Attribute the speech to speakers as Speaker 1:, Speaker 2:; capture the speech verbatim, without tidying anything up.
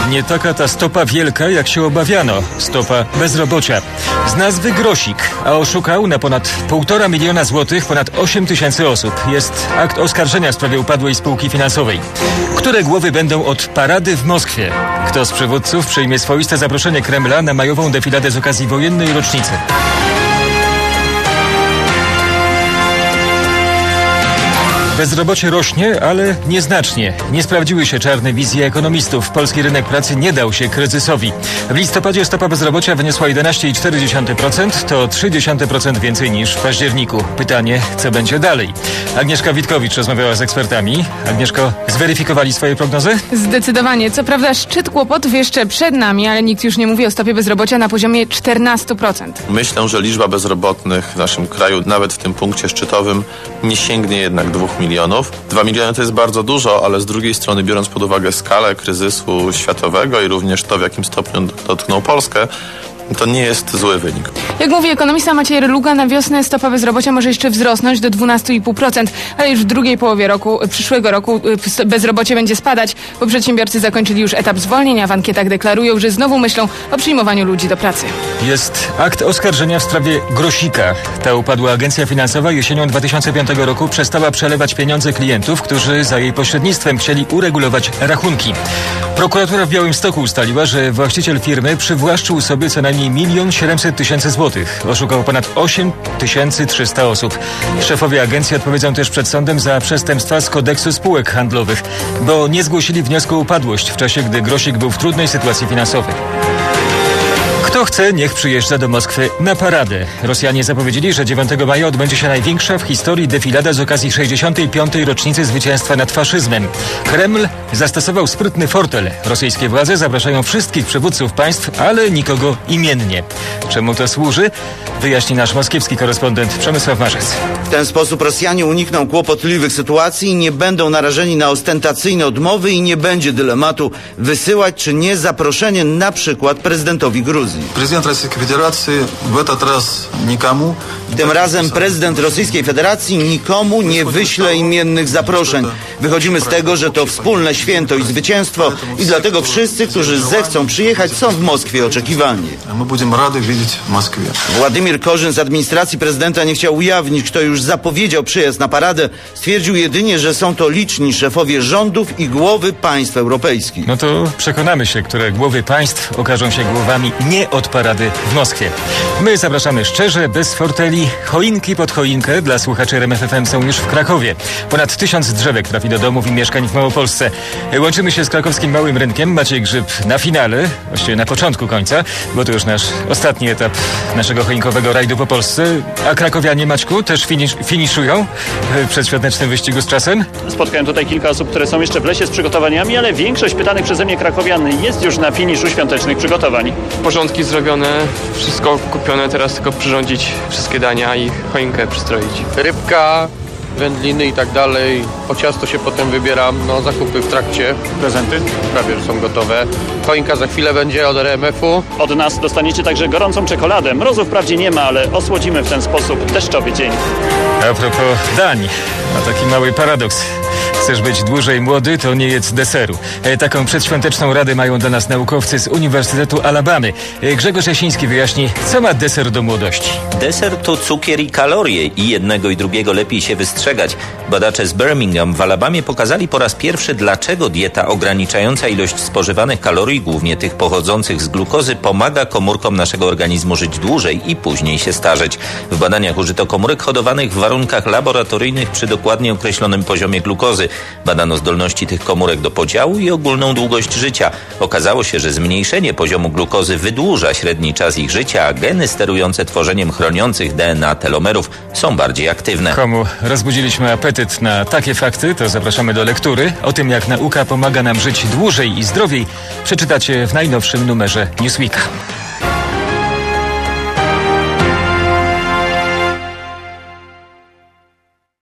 Speaker 1: Nie taka ta stopa wielka, jak się obawiano. Stopa bezrobocia. Z nazwy Grosik, a oszukał na ponad półtora miliona złotych ponad osiem tysięcy osób. Jest akt oskarżenia w sprawie upadłej spółki finansowej. Które głowy będą od parady w Moskwie? Kto z przywódców przyjmie swoiste zaproszenie Kremla na majową defiladę z okazji wojennej rocznicy? Bezrobocie rośnie, ale nieznacznie. Nie sprawdziły się czarne wizje ekonomistów. Polski rynek pracy nie dał się kryzysowi. W listopadzie stopa bezrobocia wyniosła jedenaście przecinek cztery procent, to trzy dziesiąte procent więcej niż w październiku. Pytanie, co będzie dalej? Agnieszka Witkowicz rozmawiała z ekspertami. Agnieszko, zweryfikowali swoje prognozy?
Speaker 2: Zdecydowanie. Co prawda szczyt kłopotów jeszcze przed nami, ale nikt już nie mówi o stopie bezrobocia na poziomie czternaście procent.
Speaker 3: Myślę, że liczba bezrobotnych w naszym kraju, nawet w tym punkcie szczytowym, nie sięgnie jednak dwóch milionów. milionów. Dwa miliony to jest bardzo dużo, ale z drugiej strony, biorąc pod uwagę skalę kryzysu światowego i również to, w jakim stopniu dotknął Polskę, to nie jest zły wynik.
Speaker 2: Jak mówi ekonomista Maciej Reluga, na wiosnę stopa bezrobocia może jeszcze wzrosnąć do dwanaście przecinek pięć procent, ale już w drugiej połowie roku, przyszłego roku bezrobocie będzie spadać, bo przedsiębiorcy zakończyli już etap zwolnienia. W ankietach deklarują, że znowu myślą o przyjmowaniu ludzi do pracy.
Speaker 1: Jest akt oskarżenia w sprawie Grosika. Ta upadła agencja finansowa jesienią dwa tysiące piątego roku przestała przelewać pieniądze klientów, którzy za jej pośrednictwem chcieli uregulować rachunki. Prokuratura w Białymstoku ustaliła, że właściciel firmy przywłaszczył sobie co najmniej milion siedemset tysięcy złotych. Oszukał ponad osiem tysięcy trzysta osób. Szefowie agencji odpowiedzą też przed sądem za przestępstwa z kodeksu spółek handlowych, bo nie zgłosili wniosku o upadłość w czasie, gdy Grosik był w trudnej sytuacji finansowej. Kto chce, niech przyjeżdża do Moskwy na paradę. Rosjanie zapowiedzieli, że dziewiątego maja odbędzie się największa w historii defilada z okazji sześćdziesiątej piątej rocznicy zwycięstwa nad faszyzmem. Kreml zastosował sprytny fortel. Rosyjskie władze zapraszają wszystkich przywódców państw, ale nikogo imiennie. Czemu to służy? Wyjaśni nasz moskiewski korespondent Przemysław Marzec.
Speaker 4: W ten sposób Rosjanie unikną kłopotliwych sytuacji i nie będą narażeni na ostentacyjne odmowy i nie będzie dylematu wysyłać czy nie zaproszenie na przykład prezydentowi Gruzji.
Speaker 5: Prezydent Rosyjskiej Federacji w этот раз nikomu.
Speaker 4: Tym razem prezydent Rosyjskiej Federacji nikomu nie wyśle imiennych zaproszeń. Wychodzimy z tego, że to wspólne święto i zwycięstwo i dlatego wszyscy, którzy zechcą przyjechać, są w Moskwie oczekiwani.
Speaker 5: My będziemy rady widzieć w Moskwie.
Speaker 4: Władimir Korzyn z administracji prezydenta nie chciał ujawnić, kto już zapowiedział przyjazd na paradę. Stwierdził jedynie, że są to liczni szefowie rządów i głowy państw europejskich.
Speaker 1: No to przekonamy się, które głowy państw okażą się głowami nie od parady w Moskwie. My zapraszamy szczerze, bez forteli. Choinki pod choinkę dla słuchaczy R M F F M są już w Krakowie. Ponad tysiąc drzewek trafi do domów i mieszkań w Małopolsce. Łączymy się z krakowskim Małym Rynkiem. Maciej Grzyb na finale, właściwie na początku końca, bo to już nasz ostatni etap naszego choinkowego rajdu po Polsce. A krakowianie, Maćku, też finisz, finiszują w przedświątecznym wyścigu z czasem?
Speaker 6: Spotkałem tutaj kilka osób, które są jeszcze w lesie z przygotowaniami, ale większość pytanych przeze mnie krakowian jest już na finiszu świątecznych przygotowań.
Speaker 7: Porządki zrobione, wszystko kupione, teraz tylko przyrządzić wszystkie dania i choinkę przystroić.
Speaker 8: Rybka, wędliny i tak dalej. Po ciasto się potem wybieram, no zakupy w trakcie.
Speaker 6: Prezenty?
Speaker 8: Prawie już są gotowe. Choinka za chwilę będzie od R M F u.
Speaker 6: Od nas dostaniecie także gorącą czekoladę. Mrozu wprawdzie nie ma, ale osłodzimy w ten sposób deszczowy dzień.
Speaker 1: A propos dań, a taki mały paradoks. Chcesz być dłużej młody, to nie jedz deseru. E, taką przedświąteczną radę mają dla nas naukowcy z Uniwersytetu Alabamy. E, Grzegorz Jasiński wyjaśni, co ma deser do młodości.
Speaker 9: Deser to cukier i kalorie i jednego i drugiego lepiej się wystrzegać. Badacze z Birmingham w Alabamie pokazali po raz pierwszy, dlaczego dieta ograniczająca ilość spożywanych kalorii, głównie tych pochodzących z glukozy, pomaga komórkom naszego organizmu żyć dłużej i później się starzeć. W badaniach użyto komórek hodowanych w warunkach laboratoryjnych przy dokładnie określonym poziomie glukozy. Badano zdolności tych komórek do podziału i ogólną długość życia. Okazało się, że zmniejszenie poziomu glukozy wydłuża średni czas ich życia, a geny sterujące tworzeniem chroniących D N A telomerów są bardziej aktywne.
Speaker 1: Komu rozbudziliśmy apetyt na takie fakty, to zapraszamy do lektury. O tym, jak nauka pomaga nam żyć dłużej i zdrowiej, przeczytacie w najnowszym numerze Newsweeka.